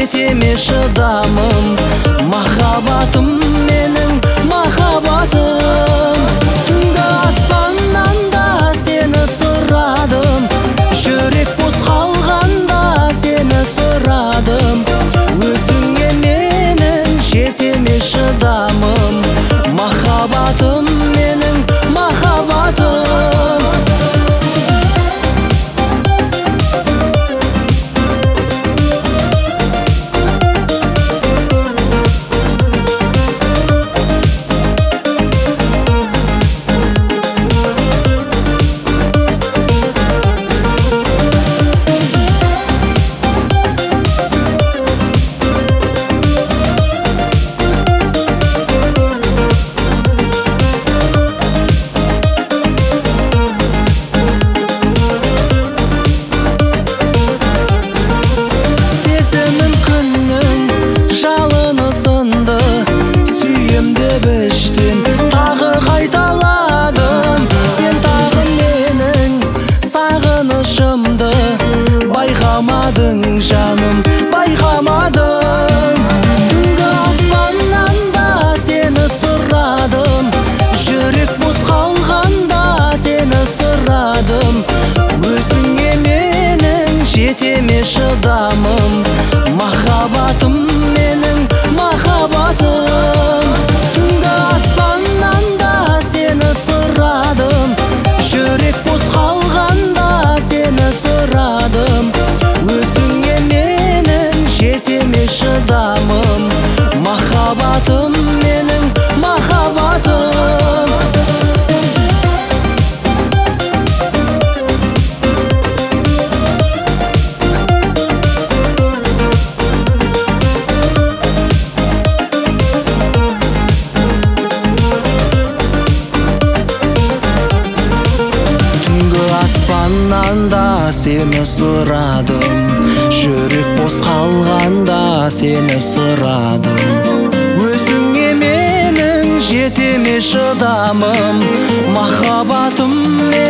жетеме шыдамым. Махаббатым менің махаббатым. Түнгі аспаннан да сені сұрадым, жүрек бос қалғанда сені сұрадым. Өзіңе менің жетеме шыдамым. Махаббатым менің махаббатым. Тағы қайталадым, сен тағы менің сағынышымды байқамадың жаным, байқамадың. Түнгі аспаннан да сені сұрадым, жүрек бос қалғанда сені сұрадым. Өзіңе менің жетеме шыдамым. Махаббатым менің махаббатым. Жүрек бос қалғанда сені сұрадым. Өзіңе менің жетеме шыдамым. Махаббатым менің махаббатым. Аспаннан сені сұрадым, жүрек бос қалғанда сені сұрадым. Өзіңе менің жетеме шыдамым. Махаббатым